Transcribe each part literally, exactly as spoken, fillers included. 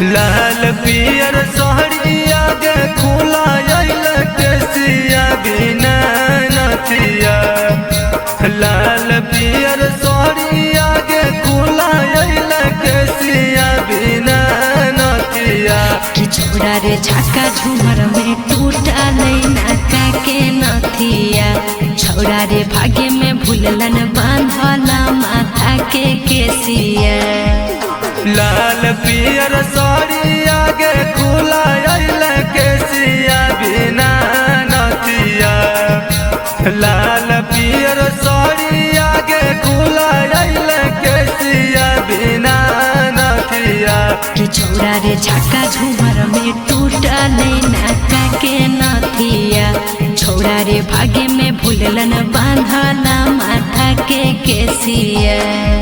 लाल पियर सोहरिया गे खुला आइल केसिया बिना नथिया। लाल पियर सोहरिया गे खुला आइल केसिया बिना नथिया। कि छोड़ा रे झाका झूमर में टूटा नैना के नथिया। छोड़ा रे भाग्य में भूलन बांधला माथा के केसिया। लाल पियर सोहरिया गे खुला आइल केसिया बिना नथिया। लाल पियर सोहरिया गे खुला आइल केसिया बिना नथिया। कि छोड़ा रे झाका झूमर में टूटा नैना के नथिया। छोड़ा रे भाग्य में भूलन बांधला माथा के केसिया।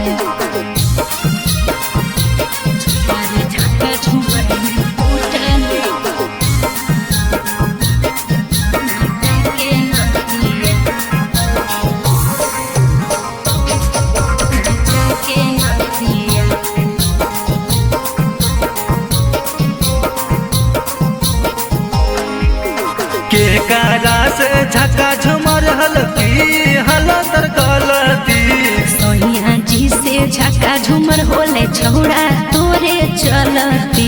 के कारा से झका झुमर हलती हलतर गलती। सोनिया जी से झका झुमर होले छोड़ा तोरे चलती।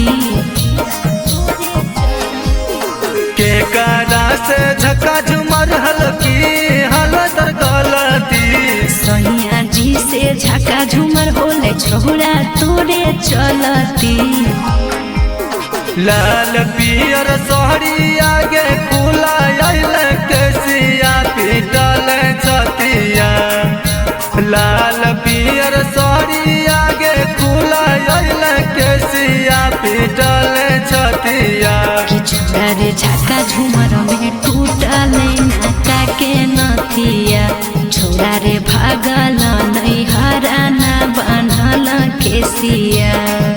के कारा से झका झुमर हलती हलतर गलती। सोनिया जी से झका झुमर होले छोड़ा तोरे चलती। लाल पियर सोहरिया गे खुला आइल केसिया पीटल छतिया। लाल पियर सोहरिया गे खुला आइल केसिया पीटल छतिया। कि छोड़ा रे झाका झूमर में टूटा नैना के नथिया। छोड़ा रे भागल नैहरा ना बान्हल केसिया।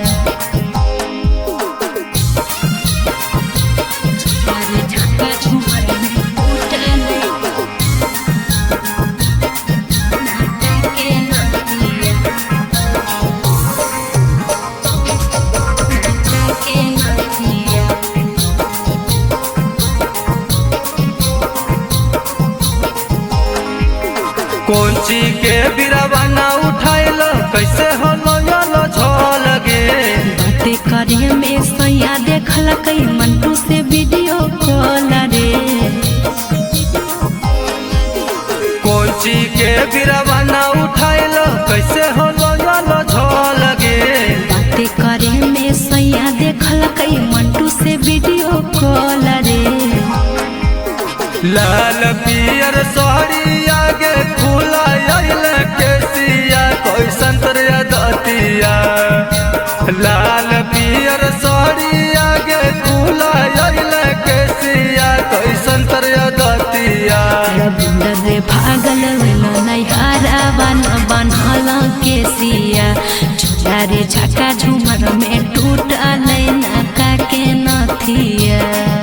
कोंची के बिरवाना उठाइल कैसे होलो यालो झोल गे। बातें करे में सैया देखल कई मंटू से वीडियो कॉल रे। कोंची के बिरवाना उठाइल कैसे होलो यालो झोल गे। बातें करे में सैया देखल कई मंटू से वीडियो कॉल रे। लाल पियर सोहरिया गे खुला आइल केसिया कोई संतर दतिया। लाल पियर सोहरिया गे खुला आइल केसिया कोई संतर दतिया। रविंदर रे भागल नैहरा बन बान्हल केसिया। छोड़ा रे झाका झूमर में टूटा नैना के नथिया।